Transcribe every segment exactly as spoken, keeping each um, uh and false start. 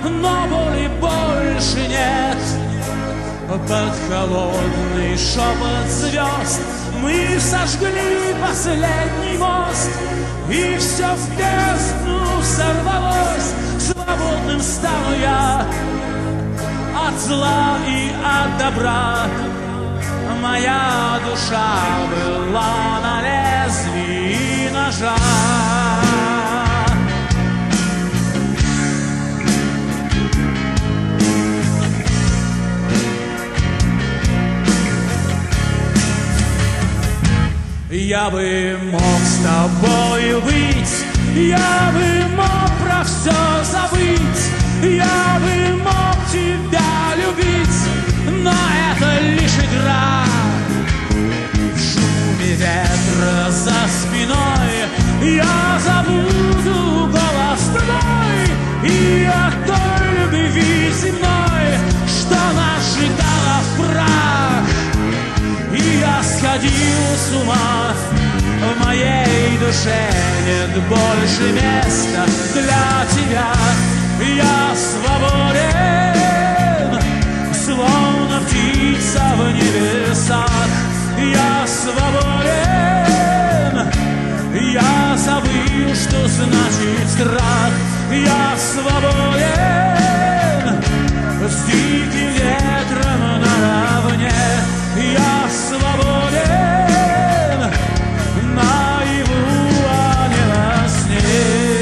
но боли больше нет. Под холодный шепот звезд мы сожгли последний мост, и все в бездну сорвалось. Свободным стану я от зла и от добра. Моя душа была на лезвии ножа. Я бы мог с тобою быть, я бы мог про все забыть, я бы мог тебя любить, но это лишь игра. В шуме ветра за спиной я забуду голос твой и о той любви земной, что нас сжигала в прах. И я сходил с ума, в моей душе нет больше места для тебя. Я свободен, словно птица в небесах. Я свободен, я забыл, что значит страх. Я свободен, с диким ветром наравне. Я свободен наяву, а не во сне.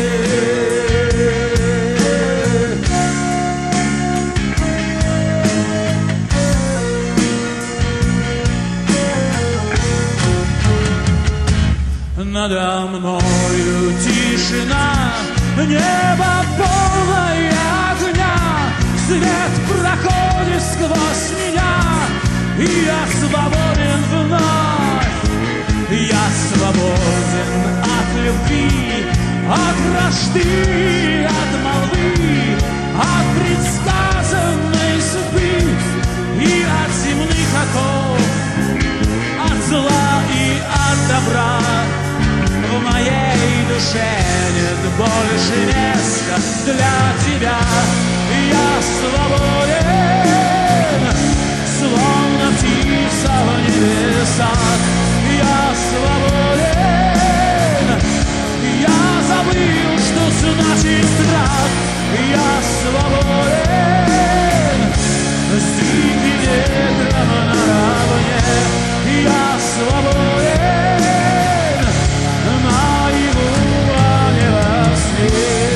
Надо мною тишина, небо полное огня, свет проходит сквозь меня, и я свободен вновь. Я свободен от любви, от вражды, от молвы, от предсказанной судьбы и от земных оков, от зла и от добра. В моей душе нет больше места для тебя. Я свободен, словно птица в небесах. Я свободен, я забыл, что значит страх. Я свободен, с диким ветром наравне. Я свободен наяву, а не во сне.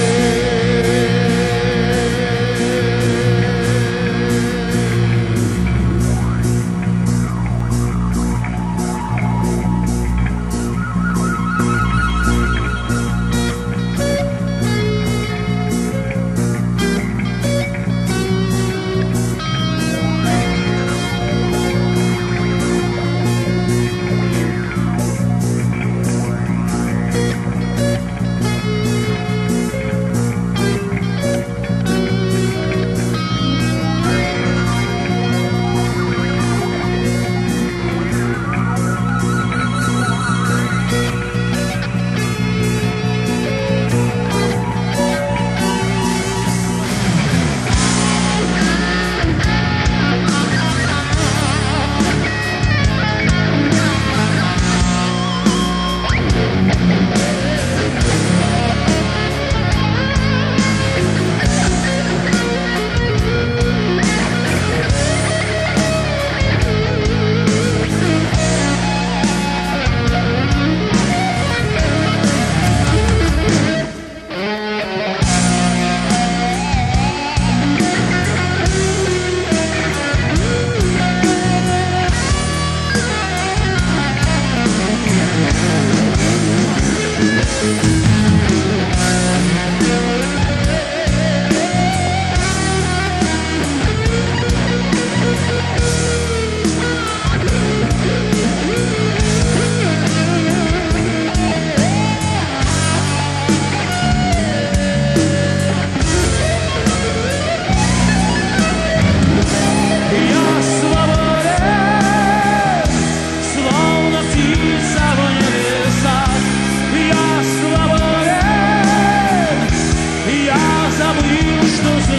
Птица в небесах, я свободен.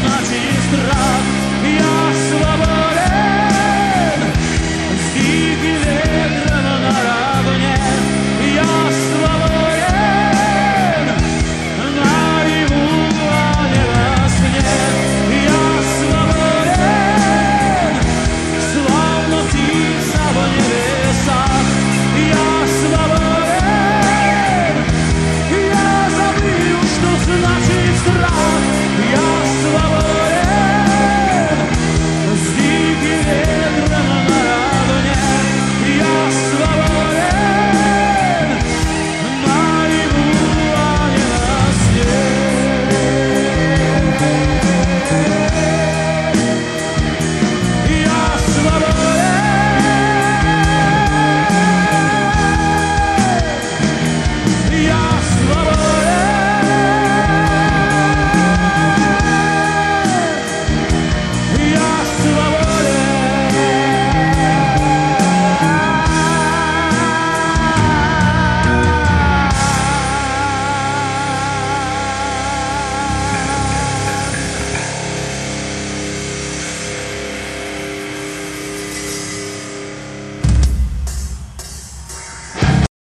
значит